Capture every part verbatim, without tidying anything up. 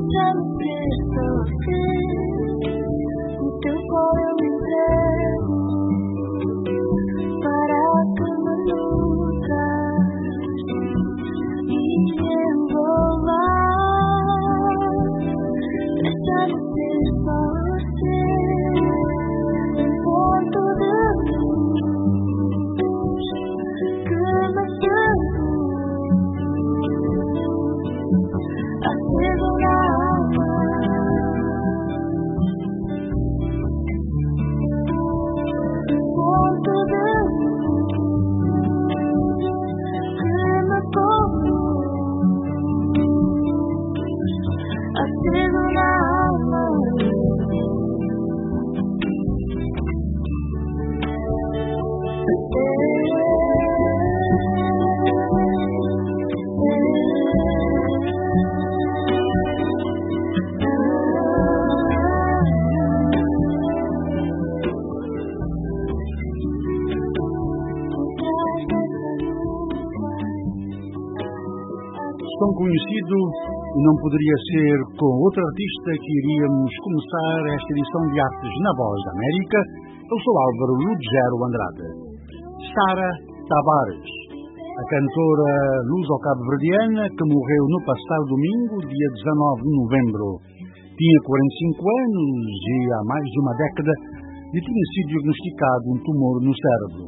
Tão conhecido e não poderia ser com outro artista que iríamos começar esta edição de Artes na Voz da América. Eu sou Álvaro Lugero Andrade. Sara Tavares, a cantora luso-cabo-verdiana que morreu no passado domingo, dia dezanove de novembro. Tinha quarenta e cinco anos e há mais de uma década lhe tinha sido diagnosticado um tumor no cérebro.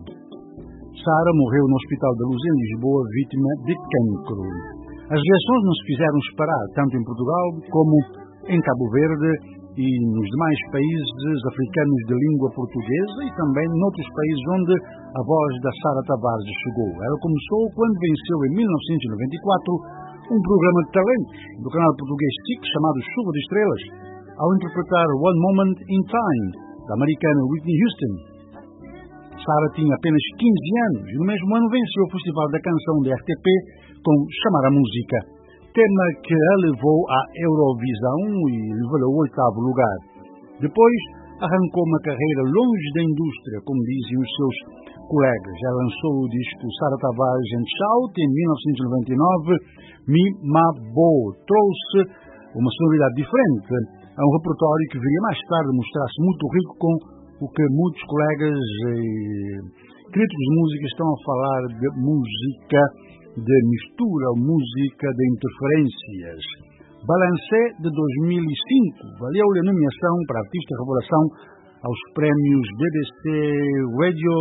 Sara morreu no Hospital da Luz em Lisboa, vítima de cancro. As reações não se fizeram esperar, tanto em Portugal como em Cabo Verde e nos demais países africanos de língua portuguesa e também noutros países onde a voz da Sara Tavares chegou. Ela começou quando venceu em mil novecentos e noventa e quatro um programa de talentos do canal português S I C chamado Chuva de Estrelas, ao interpretar One Moment in Time, da americana Whitney Houston. Sara tinha apenas quinze anos e no mesmo ano venceu o Festival da Canção da R T P com Chamar a Música, tema que a levou à Eurovisão e levou ao oitavo lugar. Depois arrancou uma carreira longe da indústria, como dizem os seus colegas. Já lançou o disco Sara Tavares and Shout em mil novecentos e noventa e nove, Mi Ma Bo, trouxe uma sonoridade diferente a um repertório que viria mais tarde mostrar-se muito rico com o que muitos colegas e críticos de música estão a falar de música de mistura, música de interferências. Balancé de dois mil e cinco valeu-lhe a nomeação para Artista Revelação aos prémios B B C Radio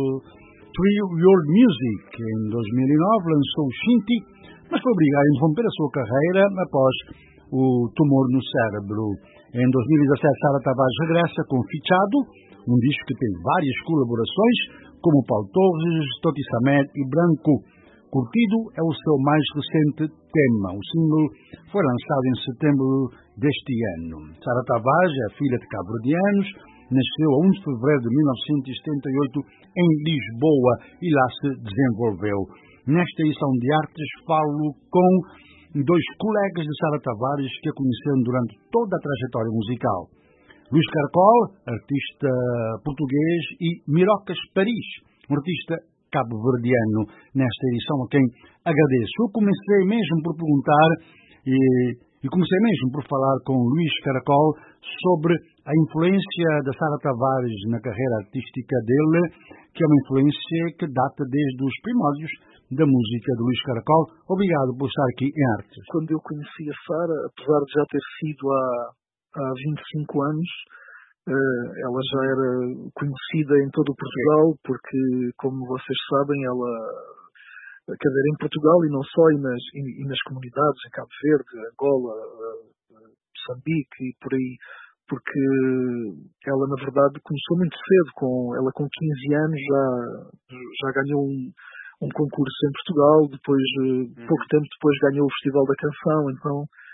três World Music. Em dois mil e nove lançou Shinty, mas foi obrigado a interromper a sua carreira após o tumor no cérebro. Em dois mil e dezassete, Sara Tavares regressa com Fichado, um disco que tem várias colaborações, como Paulo Torres, Toti Samet e Branco. Curtido é o seu mais recente tema. O single foi lançado em setembro deste ano. Sara Tavares é filha de cabo-verdianos, nasceu a um de fevereiro de mil novecentos e setenta e oito em Lisboa e lá se desenvolveu. Nesta edição de Artes falo com dois colegas de Sara Tavares que a conheceram durante toda a trajetória musical. Luís Caracol, artista português, e Mirocas Paris, um artista cabo-verdiano, nesta edição a quem agradeço. Eu comecei mesmo por perguntar e, e comecei mesmo por falar com Luís Caracol sobre a influência da Sara Tavares na carreira artística dele, que é uma influência que data desde os primórdios da música de Luís Caracol. Obrigado por estar aqui em Artes. Quando eu conheci a Sara, apesar de já ter sido há, há vinte e cinco anos, ela já era conhecida em todo o Portugal, porque, como vocês sabem, ela, quer dizer, em Portugal e não só, e nas, e, e nas comunidades, em Cabo Verde, Angola, Moçambique e por aí, porque ela, na verdade, começou muito cedo. Com, ela, com quinze anos, já, já ganhou um, um concurso em Portugal, depois, uhum. pouco tempo depois, ganhou o Festival da Canção. Então,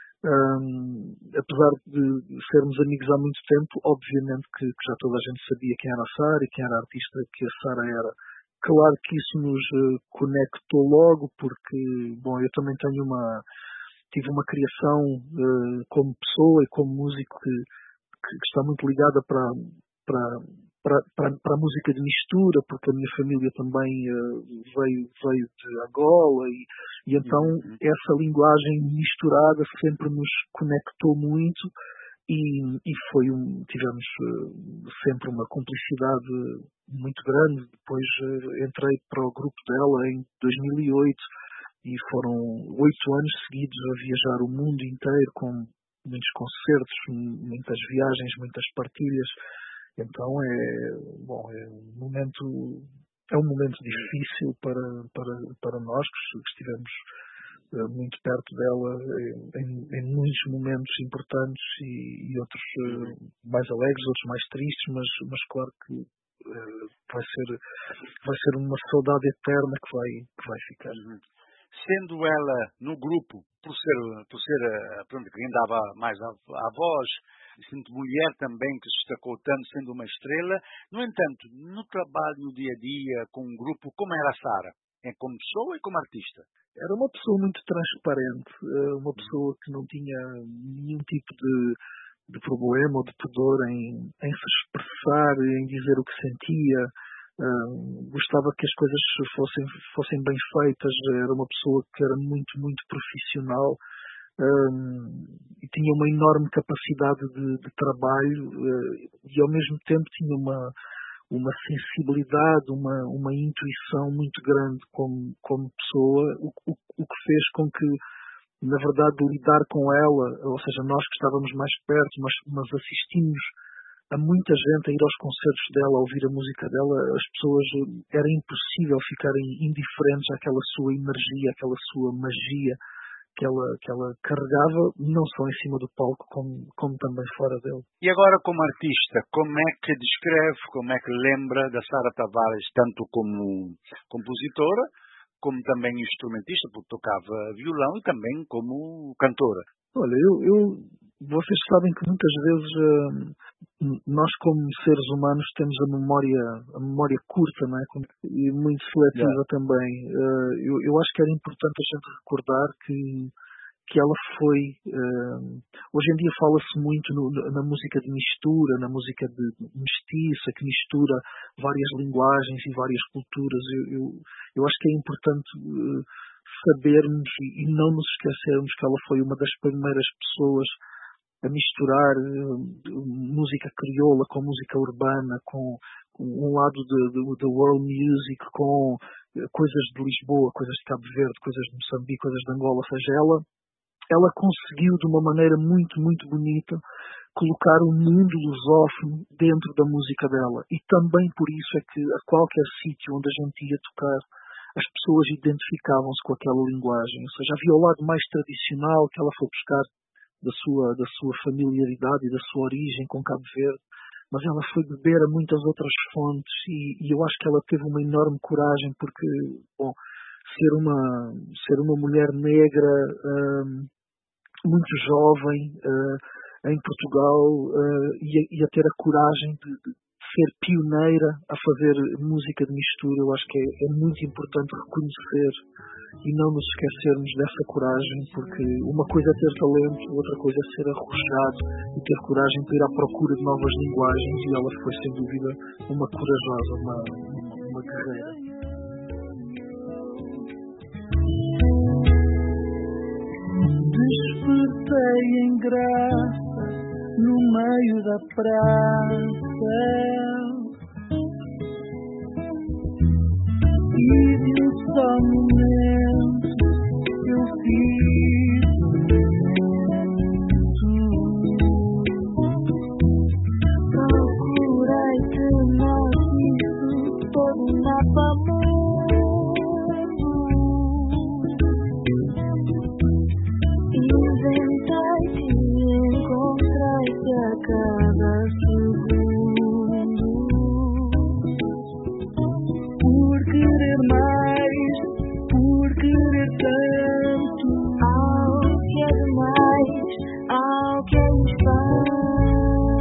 Um, apesar de sermos amigos há muito tempo, obviamente que, que já toda a gente sabia quem era a Sara e quem era a artista que a Sara era. Claro que isso nos uh, conectou logo, porque, bom, eu também tenho uma, tive uma criação uh, como pessoa e como músico que, que, que está muito ligada para, para, para, para, para a música de mistura, porque a minha família também uh, veio, veio de Angola e, e então uhum. essa linguagem misturada sempre nos conectou muito e, e foi um, tivemos uh, sempre uma cumplicidade muito grande. Depois uh, entrei para o grupo dela em dois mil e oito e foram oito anos seguidos a viajar o mundo inteiro com muitos concertos, muitas viagens, muitas partilhas. Então é, bom, é um momento, é um momento difícil para, para, para nós que estivemos uh, muito perto dela em, em muitos momentos importantes e, e outros uh, mais alegres, outros mais tristes, mas, mas claro que uh, vai ser, vai ser uma saudade eterna que vai, que vai ficar. Uhum. Sendo ela no grupo, por ser, por ser pronto, quem dava mais a, a voz, sendo mulher também que se destacou tanto, sendo uma estrela. No entanto, no trabalho, no dia a dia, com um grupo, como era a Sara? É como pessoa e como artista? Era uma pessoa muito transparente, uma pessoa que não tinha nenhum tipo de, de problema ou de pudor em, em se expressar, em dizer o que sentia. Uh, gostava que as coisas fossem, fossem bem feitas. Era uma pessoa que era muito, muito profissional. Um, e tinha uma enorme capacidade de, de trabalho uh, e ao mesmo tempo tinha uma, uma sensibilidade, uma, uma intuição muito grande como, como pessoa, o, o, o que fez com que, na verdade, lidar com ela, ou seja, nós que estávamos mais perto, mas, mas assistimos a muita gente a ir aos concertos dela, a ouvir a música dela, as pessoas, era impossível ficarem indiferentes àquela sua energia, àquela sua magia que ela, que ela carregava, não só em cima do palco, como, como também fora dele. E agora, como artista, como é que descreve, como é que lembra da Sara Tavares, tanto como compositora, como também instrumentista, porque tocava violão, e também como cantora? Olha, eu, eu vocês sabem que muitas vezes uh, nós, como seres humanos, temos a memória, a memória curta, não é? E muito seletiva yeah. também. Uh, eu, eu acho que era importante a gente recordar que, que ela foi... Uh, hoje em dia fala-se muito no, na música de mistura, na música de mestiça, que mistura várias linguagens e várias culturas. Eu, eu, eu acho que é importante... Uh, sabermos e não nos esquecermos que ela foi uma das primeiras pessoas a misturar uh, música crioula com música urbana, com, com um lado da world music, com uh, coisas de Lisboa, coisas de Cabo Verde, coisas de Moçambique, coisas de Angola. Ou seja, ela, ela conseguiu de uma maneira muito, muito bonita colocar o mundo lusófono dentro da música dela. E também por isso é que a qualquer sítio onde a gente ia tocar, as pessoas identificavam-se com aquela linguagem. Ou seja, havia o lado mais tradicional que ela foi buscar da sua, da sua familiaridade e da sua origem com Cabo Verde, mas ela foi beber a muitas outras fontes e, e eu acho que ela teve uma enorme coragem porque, bom, ser uma, ser uma mulher negra, um, muito jovem, uh, em Portugal, uh, e, a, e a ter a coragem de, de ser pioneira a fazer música de mistura, eu acho que é, é muito importante reconhecer e não nos esquecermos dessa coragem, porque uma coisa é ter talento, outra coisa é ser arrojado e ter coragem para ir à procura de novas linguagens, e ela foi sem dúvida uma corajosa, uma, uma, uma guerreira. Despertei em graça no meio da praça e de um só momento eu fiz um procurei que não isso todo um mapa mundo, inventei e encontrei a cada segundo, por querer mais, por querer tanto, ao que é demais, ao que é espanto.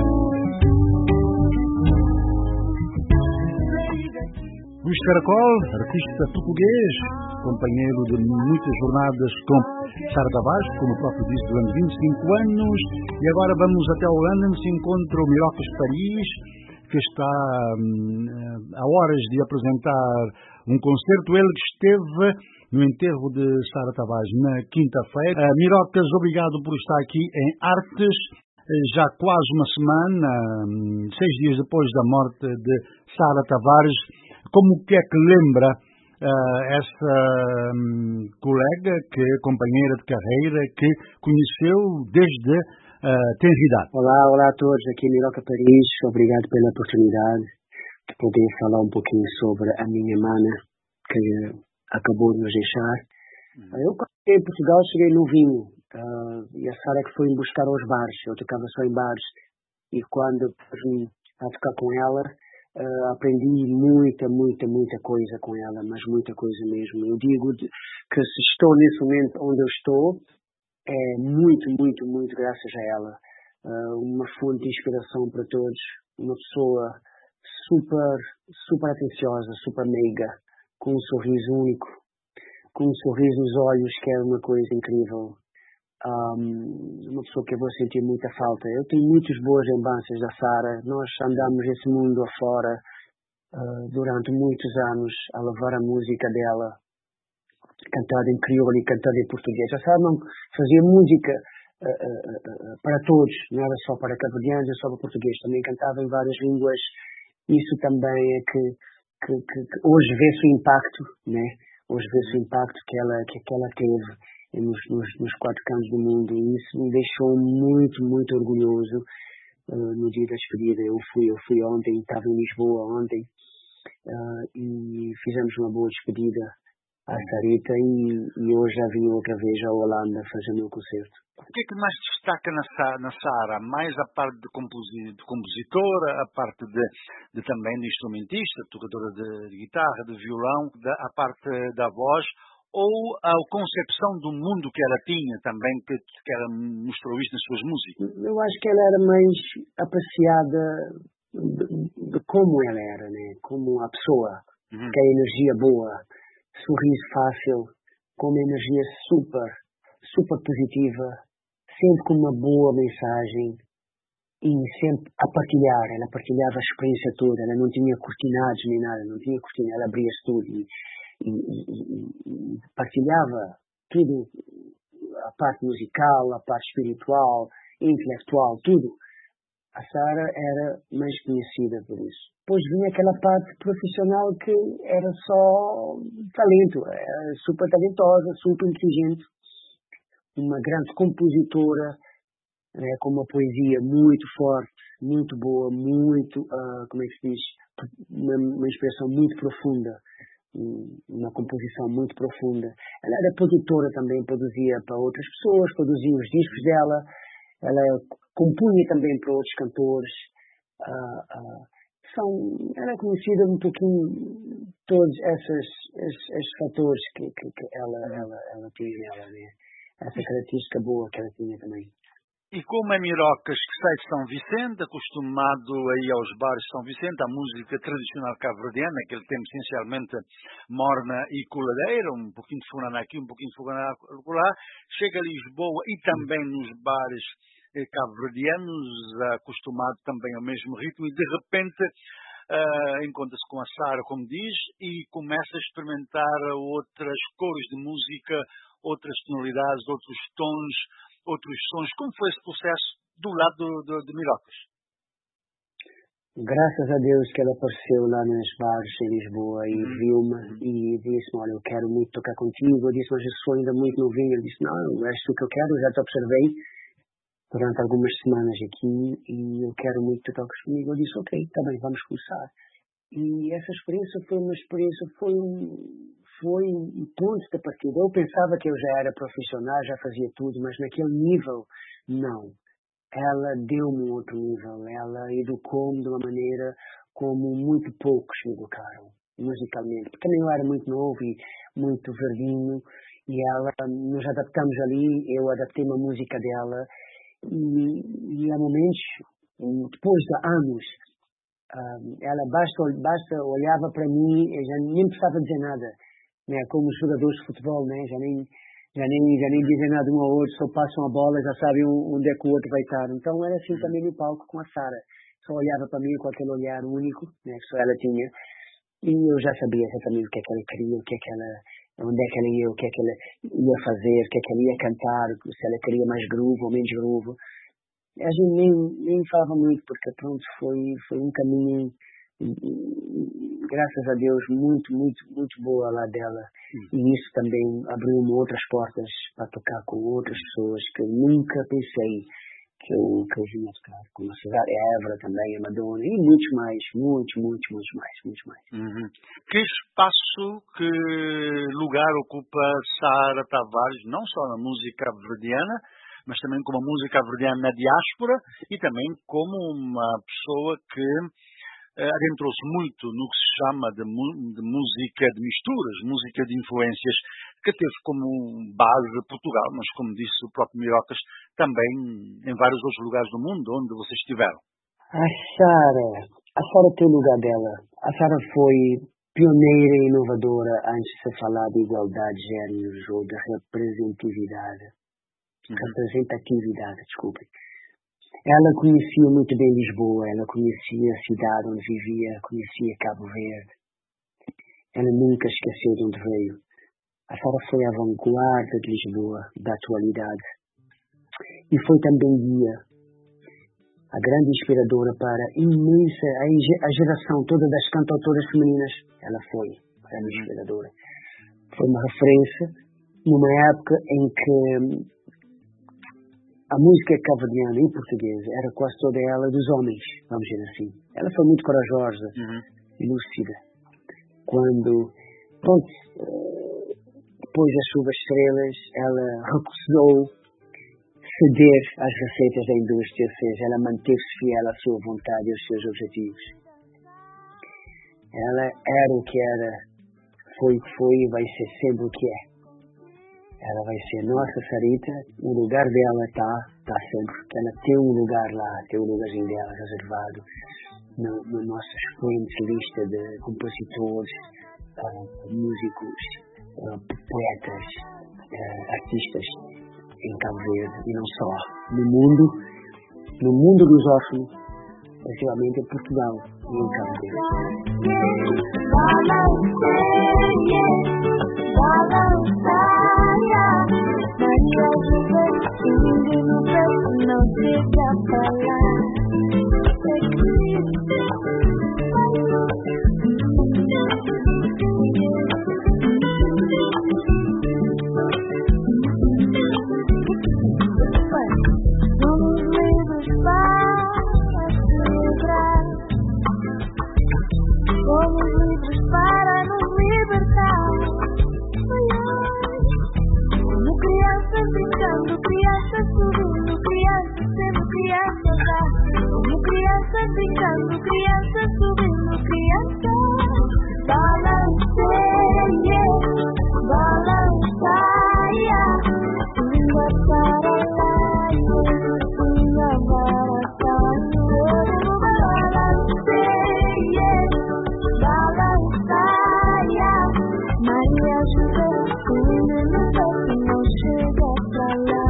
Luís Caracol, artista português, companheiro de muitas jornadas com Sara Tavares, como o próprio disse, durante vinte e cinco anos, e agora vamos até a Holanda, onde se encontra o Mirocas Paris, que está hum, a horas de apresentar um concerto. Ele que esteve no enterro de Sara Tavares na quinta-feira. Uh, Mirocas, obrigado por estar aqui em Artes, já quase uma semana, hum, seis dias depois da morte de Sara Tavares. Como que é que lembra uh, essa um, colega, que companheira de carreira, que conheceu desde uh, tenra idade? Olá, olá a todos, aqui em Miroca Paris. Obrigado pela oportunidade de poder falar um pouquinho sobre a minha mana, que acabou de nos deixar. Uhum. Eu, quando cheguei em Portugal, cheguei novinho, uh, e a Sara que foi me buscar aos bares. Eu tocava só em bares, e quando vim a tocar com ela, uh, aprendi muita, muita, muita coisa com ela, mas muita coisa mesmo. Eu digo de, que se estou nesse momento onde eu estou, é muito, muito, muito graças a ela. Uh, uma fonte de inspiração para todos, uma pessoa super, super atenciosa, super meiga, com um sorriso único, com um sorriso nos olhos, que é uma coisa incrível. Um, uma pessoa que eu vou sentir muita falta. Eu tenho muitas boas lembranças da Sara. Nós andamos esse mundo afora uh, durante muitos anos a levar a música dela, cantada em crioulo e cantada em português. A Sara não fazia música uh, uh, uh, para todos, não era só para cabo-verdianos, só para português. Também cantava em várias línguas. Isso também é que, que, que, que hoje vê-se o impacto, né? Hoje vê-se o impacto que ela, que, que ela teve nos, nos, nos quatro cantos do mundo, e isso me deixou muito, muito orgulhoso uh, no dia da despedida. Eu fui, eu fui ontem, estava em Lisboa ontem, uh, e fizemos uma boa despedida à Sarita, e, e hoje já vim outra vez à Holanda fazer o meu concerto. O que é que mais destaca na, na Sara? Mais a parte de, composi, de compositora, a parte de, de também de instrumentista, tocadora de, de guitarra, de violão, da, a parte da voz, ou a concepção do mundo que ela tinha também, que, que ela mostrou isso nas suas músicas? Eu acho que ela era mais apreciada de, de como ela era, né? Como a pessoa, uhum. Que a energia boa, sorriso fácil, com uma energia super, super positiva, sempre com uma boa mensagem e sempre a partilhar. Ela partilhava a experiência toda, ela não tinha cortinados nem nada, não tinha cortina, ela abria-se tudo e, e, e, e partilhava tudo, a parte musical, a parte espiritual, intelectual, tudo. A Sara era mais conhecida por isso. Depois vinha aquela parte profissional que era só talento, era super talentosa, super inteligente, uma grande compositora, né, com uma poesia muito forte, muito boa, muito, uh, como é que se diz, uma, uma expressão muito profunda, uma composição muito profunda. Ela era produtora também, produzia para outras pessoas, produzia os discos dela, ela compunha também para outros cantores. Uh, uh, são, ela é conhecida um pouquinho todos esses, esses, esses fatores que, que, que ela, ela, ela tinha nela, né? Essa característica boa que ela tinha também. E como é Mirocas, que sai de São Vicente, acostumado aí aos bares de São Vicente, a música tradicional cabo-verdiana, que ele tem essencialmente morna e coladeira, um pouquinho de furana aqui, um pouquinho de furana lá, chega a Lisboa e também nos bares eh, cabo-verdianos, acostumado também ao mesmo ritmo, e de repente uh, encontra-se com a Sara, como diz, e começa a experimentar outras cores de música, outras tonalidades, outros tons, outros sons. Como foi esse processo do lado do, do, de Mirocas? Graças a Deus que ela apareceu lá nos bares em Lisboa e uhum. viu-me e disse-me, olha, eu quero muito tocar contigo. Eu disse, mas eu sou ainda muito novinho. Ele disse, não, és tu que eu quero, já te observei durante algumas semanas aqui e eu quero muito que tu toques comigo. Eu disse, ok, está bem, vamos começar. E essa experiência foi uma experiência, foi um... foi um ponto de partida. Eu pensava que eu já era profissional, já fazia tudo, mas naquele nível, não. Ela deu-me um outro nível. Ela educou-me de uma maneira como muito poucos me educaram, musicalmente. Porque também eu era muito novo e muito verdinho, e ela, nos adaptamos ali, eu adaptei uma música dela, e, e há momentos, depois de anos, ela basta, basta olhava para mim, eu já nem precisava dizer nada. Né, como os jogadores de futebol, né, já, nem, já, nem, já nem dizem nada um ao outro, só passam a bola, já sabem onde é que o outro vai estar. Então era assim também no palco com a Sara. só olhava para mim com aquele olhar único, né, que só ela tinha, e eu já sabia exatamente o que é que ela queria, o que é que ela, onde é que ela ia, o que é que ela ia fazer, o que é que ela ia cantar, se ela queria mais groove ou menos groove. A gente nem, nem falava muito, porque pronto, foi, foi um caminho, graças a Deus, muito, muito, muito boa lá dela. Sim. E isso também abriu-me outras portas para tocar com outras pessoas que eu nunca pensei que eu, que eu vinha tocar, como a Cidade Évora também, a Madonna, e muitos mais, muitos, muitos, muitos mais, muitos mais. Uhum. Que espaço, que lugar ocupa Sara Tavares, não só na música verdiana, mas também como a música verdiana na diáspora e também como uma pessoa que adentrou-se muito no que se chama de, de música de misturas, música de influências, que teve como base Portugal, mas como disse o próprio Mirocas, também em vários outros lugares do mundo onde vocês estiveram. A Sara, a Sara tem o lugar dela. A Sara foi pioneira e inovadora antes de se falar de igualdade de gêneros ou de representatividade. Uhum. Representatividade, desculpe. Ela conhecia muito bem Lisboa, ela conhecia a cidade onde vivia, conhecia Cabo Verde. Ela nunca esqueceu de onde veio. A Sara foi a vanguarda de Lisboa, da atualidade. E foi também guia, a grande inspiradora para a imensa, a geração toda das cantautoras femininas. Ela foi a grande inspiradora. Foi uma referência numa época em que a música cabo-verdiana em português era quase toda ela dos homens, vamos dizer assim. Ela foi muito corajosa, uhum. e lúcida. Quando, pronto, depois das Chuvas Estrelas, ela recusou ceder às receitas da indústria, ou seja, ela manteve-se fiel à sua vontade e aos seus objetivos. Ela era o que era, foi o que foi e vai ser sempre o que é. Ela vai ser nossa Sarita, o lugar dela está, está sempre, porque ela tem um lugar lá, tem um lugarzinho dela reservado na no, no nossa excelente lista de compositores, uh, músicos, uh, poetas, uh, artistas em Cabo Verde, e não só, no mundo, no mundo dos órfãos, principalmente em Portugal e em Cabo Verde. Não chega pra lá. Vamos livres para celebrar. Vamos livres para nos libertar. Como criança brincando, criança subindo, criança sendo criança já. Como criança brincando, criança subindo, criança. Balanceia, balanceia, língua para lá, língua para cá. Balanceia, balanceia, Maria José, cuida no peito, não chega pra lá.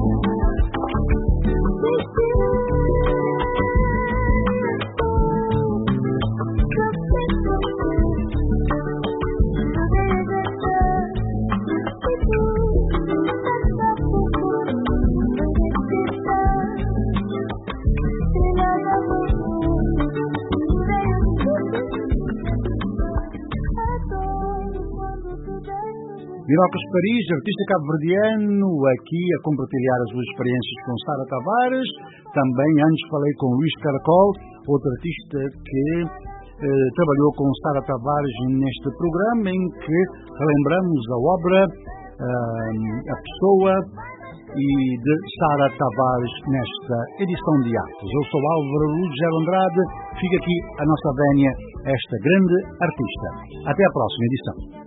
Mirocas Paris, artista cabo-verdiano, aqui a compartilhar as suas experiências com Sara Tavares. Também antes falei com Luís Caracol, outro artista que eh, trabalhou com Sara Tavares neste programa, em que relembramos a obra, eh, a pessoa e de Sara Tavares nesta edição de Artes. Eu sou Álvaro Lugero Andrade, fica aqui a nossa vénia, esta grande artista. Até a próxima edição.